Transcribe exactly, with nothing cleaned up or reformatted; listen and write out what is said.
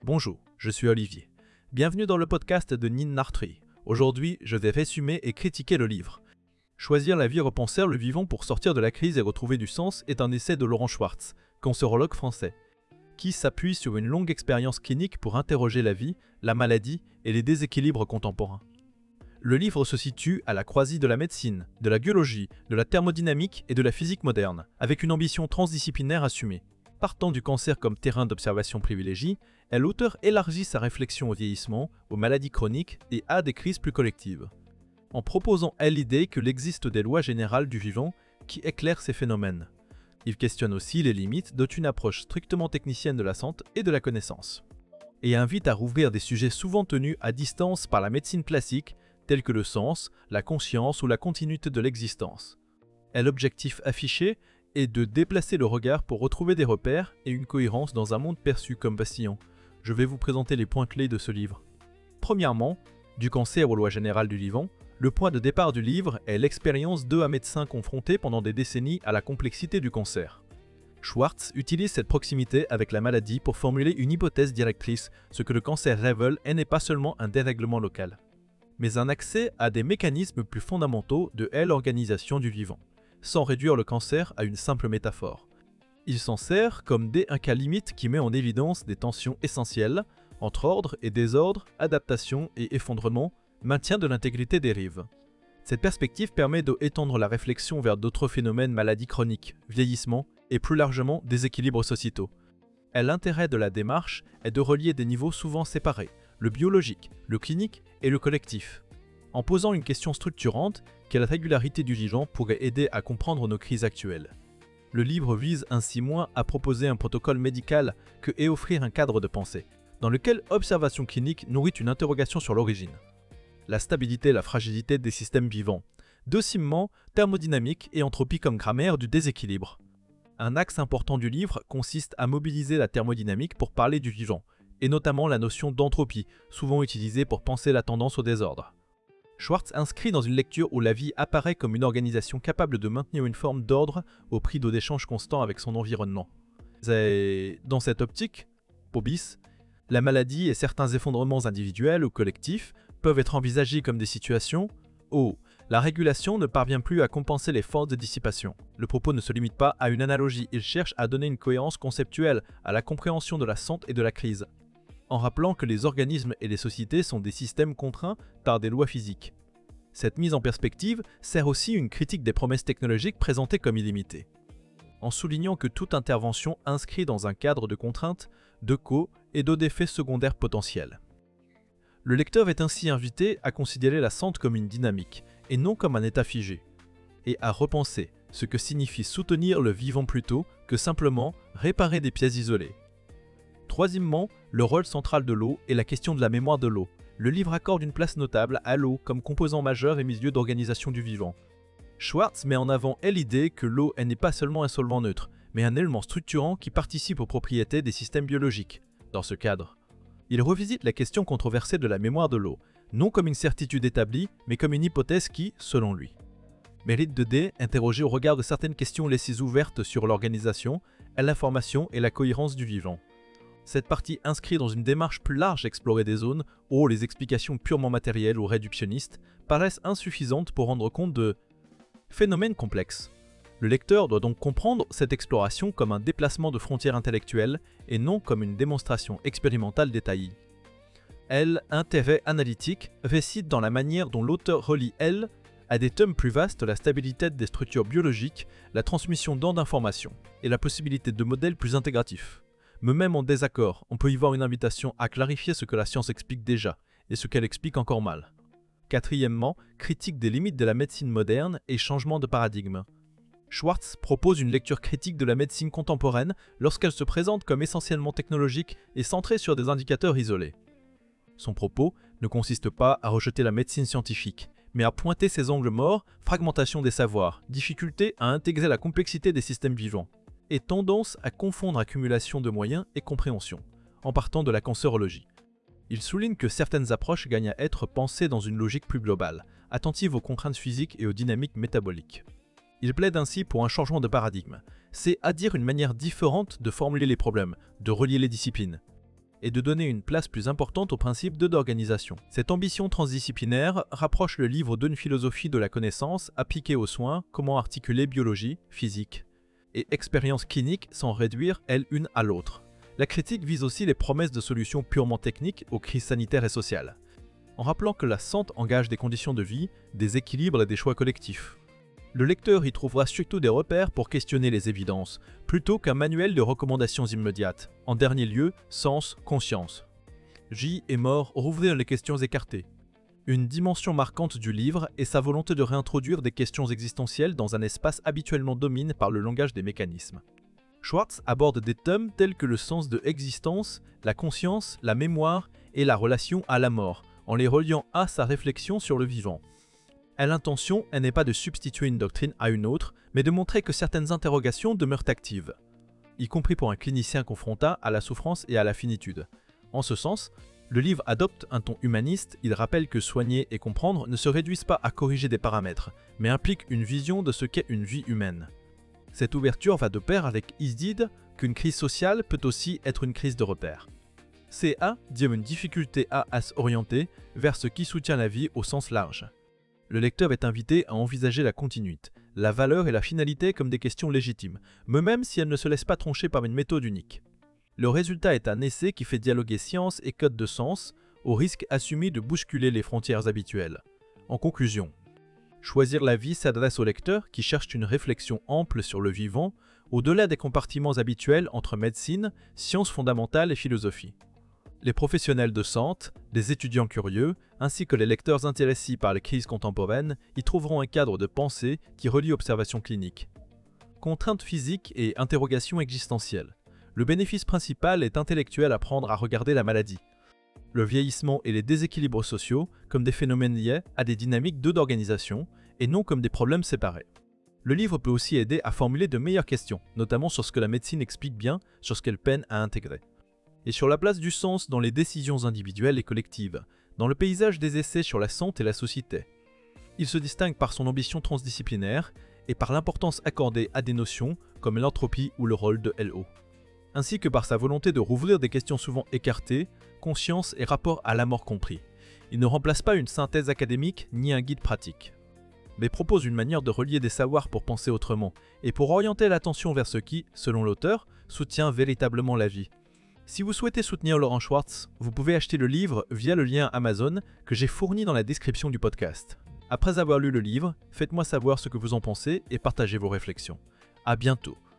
Bonjour, je suis Olivier. Bienvenue dans le podcast de Nin Nartri. Aujourd'hui, je vais résumer et critiquer le livre. Choisir la vie repenser le vivant pour sortir de la crise et retrouver du sens est un essai de Laurent Schwartz, cancérologue français, qui s'appuie sur une longue expérience clinique pour interroger la vie, la maladie et les déséquilibres contemporains. Le livre se situe à la croisée de la médecine, de la biologie, de la thermodynamique et de la physique moderne, avec une ambition transdisciplinaire assumée. Partant du cancer comme terrain d'observation privilégié, l'auteur élargit sa réflexion au vieillissement, aux maladies chroniques et à des crises plus collectives, en proposant à l'idée qu'il existe des lois générales du vivant qui éclairent ces phénomènes. Il questionne aussi les limites d'une approche strictement technicienne de la santé et de la connaissance, et invite à rouvrir des sujets souvent tenus à distance par la médecine classique, tels que le sens, la conscience ou la continuité de l'existence. Et l'objectif affiché est de déplacer le regard pour retrouver des repères et une cohérence dans un monde perçu comme vacillant. Je vais vous présenter les points clés de ce livre. Premièrement, du cancer aux lois générales du vivant, le point de départ du livre est l'expérience d'un médecin confronté pendant des décennies à la complexité du cancer. Schwartz utilise cette proximité avec la maladie pour formuler une hypothèse directrice, ce que le cancer révèle n'est pas seulement un dérèglement local, mais un accès à des mécanismes plus fondamentaux de l'organisation du vivant, sans réduire le cancer à une simple métaphore. Il s'en sert comme des un cas limite qui met en évidence des tensions essentielles entre ordre et désordre, adaptation et effondrement, maintien de l'intégrité des rives. Cette perspective permet d'étendre la réflexion vers d'autres phénomènes maladies chroniques, vieillissement et plus largement déséquilibres sociétaux. Et l'intérêt de la démarche est de relier des niveaux souvent séparés, le biologique, le clinique et le collectif, en posant une question structurante: quelle régularité du vivant pourrait aider à comprendre nos crises actuelles. Le livre vise ainsi moins à proposer un protocole médical que à offrir un cadre de pensée, dans lequel observation clinique nourrit une interrogation sur l'origine, la stabilité et la fragilité des systèmes vivants, docilement, thermodynamique et entropie comme grammaire du déséquilibre. Un axe important du livre consiste à mobiliser la thermodynamique pour parler du vivant, et notamment la notion d'entropie, souvent utilisée pour penser la tendance au désordre. Schwartz inscrit dans une lecture où la vie apparaît comme une organisation capable de maintenir une forme d'ordre au prix d'échanges constants avec son environnement. Et dans cette optique, Pobis, la maladie et certains effondrements individuels ou collectifs peuvent être envisagés comme des situations où la régulation ne parvient plus à compenser les forces de dissipation. Le propos ne se limite pas à une analogie, il cherche à donner une cohérence conceptuelle à la compréhension de la santé et de la crise, en rappelant que les organismes et les sociétés sont des systèmes contraints par des lois physiques. Cette mise en perspective sert aussi une critique des promesses technologiques présentées comme illimitées, en soulignant que toute intervention inscrit dans un cadre de contraintes, de co- et d'effets secondaires potentiels. Le lecteur est ainsi invité à considérer la santé comme une dynamique, et non comme un état figé, et à repenser ce que signifie soutenir le vivant plutôt que simplement réparer des pièces isolées. Troisièmement, le rôle central de l'eau et la question de la mémoire de l'eau. Le livre accorde une place notable à l'eau comme composant majeur et milieu d'organisation du vivant. Schwartz met en avant l'idée que l'eau n'est pas seulement un solvant neutre, mais un élément structurant qui participe aux propriétés des systèmes biologiques. Dans ce cadre, il revisite la question controversée de la mémoire de l'eau, non comme une certitude établie, mais comme une hypothèse qui, selon lui, mérite de D, interroger au regard de certaines questions laissées ouvertes sur l'organisation, l'information et la cohérence du vivant. Cette partie inscrit dans une démarche plus large d'explorer des zones où les explications purement matérielles ou réductionnistes paraissent insuffisantes pour rendre compte de phénomènes complexes. Le lecteur doit donc comprendre cette exploration comme un déplacement de frontières intellectuelles et non comme une démonstration expérimentale détaillée. L, intérêt analytique, réside dans la manière dont l'auteur relie L à des thèmes plus vastes, la stabilité des structures biologiques, la transmission d'ondes d'informations et la possibilité de modèles plus intégratifs. Mais même en désaccord, on peut y voir une invitation à clarifier ce que la science explique déjà et ce qu'elle explique encore mal. Quatrièmement, critique des limites de la médecine moderne et changement de paradigme. Schwartz propose une lecture critique de la médecine contemporaine lorsqu'elle se présente comme essentiellement technologique et centrée sur des indicateurs isolés. Son propos ne consiste pas à rejeter la médecine scientifique, mais à pointer ses angles morts, fragmentation des savoirs, difficulté à intégrer la complexité des systèmes vivants, et tendance à confondre accumulation de moyens et compréhension, en partant de la cancérologie. Il souligne que certaines approches gagnent à être pensées dans une logique plus globale, attentive aux contraintes physiques et aux dynamiques métaboliques. Il plaide ainsi pour un changement de paradigme, c'est à dire une manière différente de formuler les problèmes, de relier les disciplines. et de donner une place plus importante aux principes de d'organisation. Cette ambition transdisciplinaire rapproche le livre d'une philosophie de la connaissance appliquée aux soins, comment articuler biologie, physique et expérience clinique sans réduire elle une à l'autre. La critique vise aussi les promesses de solutions purement techniques aux crises sanitaires et sociales, en rappelant que la santé engage des conditions de vie, des équilibres et des choix collectifs. Le lecteur y trouvera surtout des repères pour questionner les évidences, plutôt qu'un manuel de recommandations immédiates. En dernier lieu, sens, conscience. J et mort rouvrir les questions écartées. Une dimension marquante du livre est sa volonté de réintroduire des questions existentielles dans un espace habituellement dominé par le langage des mécanismes. Schwartz aborde des thèmes tels que le sens de existence, la conscience, la mémoire et la relation à la mort, en les reliant à sa réflexion sur le vivant. L'intention n'est pas de substituer une doctrine à une autre, mais de montrer que certaines interrogations demeurent actives, y compris pour un clinicien confronté à la souffrance et à la finitude. En ce sens, le livre adopte un ton humaniste, il rappelle que soigner et comprendre ne se réduisent pas à corriger des paramètres, mais impliquent une vision de ce qu'est une vie humaine. Cette ouverture va de pair avec l'idée qu'une crise sociale peut aussi être une crise de repère. C'est à dire une difficulté à, à s'orienter vers ce qui soutient la vie au sens large. Le lecteur est invité à envisager la continuité, la valeur et la finalité comme des questions légitimes, même si elles ne se laissent pas trancher par une méthode unique. Le résultat est un essai qui fait dialoguer science et code de sens, au risque assumé de bousculer les frontières habituelles. En conclusion, Choisir la vie s'adresse au lecteur qui cherche une réflexion ample sur le vivant, au-delà des compartiments habituels entre médecine, sciences fondamentales et philosophie. Les professionnels de santé, les étudiants curieux, ainsi que les lecteurs intéressés par les crises contemporaines y trouveront un cadre de pensée qui relie observation clinique. Contraintes physiques et interrogations existentielles. Le bénéfice principal est intellectuel à prendre à regarder la maladie, le vieillissement et les déséquilibres sociaux comme des phénomènes liés à des dynamiques d'organisation et non comme des problèmes séparés. Le livre peut aussi aider à formuler de meilleures questions, notamment sur ce que la médecine explique bien, sur ce qu'elle peine à intégrer, et sur la place du sens dans les décisions individuelles et collectives, dans le paysage des essais sur la santé et la société. Il se distingue par son ambition transdisciplinaire et par l'importance accordée à des notions comme l'entropie ou le rôle de L O, ainsi que par sa volonté de rouvrir des questions souvent écartées, conscience et rapport à la mort compris. Il ne remplace pas une synthèse académique ni un guide pratique, mais propose une manière de relier des savoirs pour penser autrement et pour orienter l'attention vers ce qui, selon l'auteur, soutient véritablement la vie. Si vous souhaitez soutenir Laurent Schwartz, vous pouvez acheter le livre via le lien Amazon que j'ai fourni dans la description du podcast. Après avoir lu le livre, faites-moi savoir ce que vous en pensez et partagez vos réflexions. À bientôt.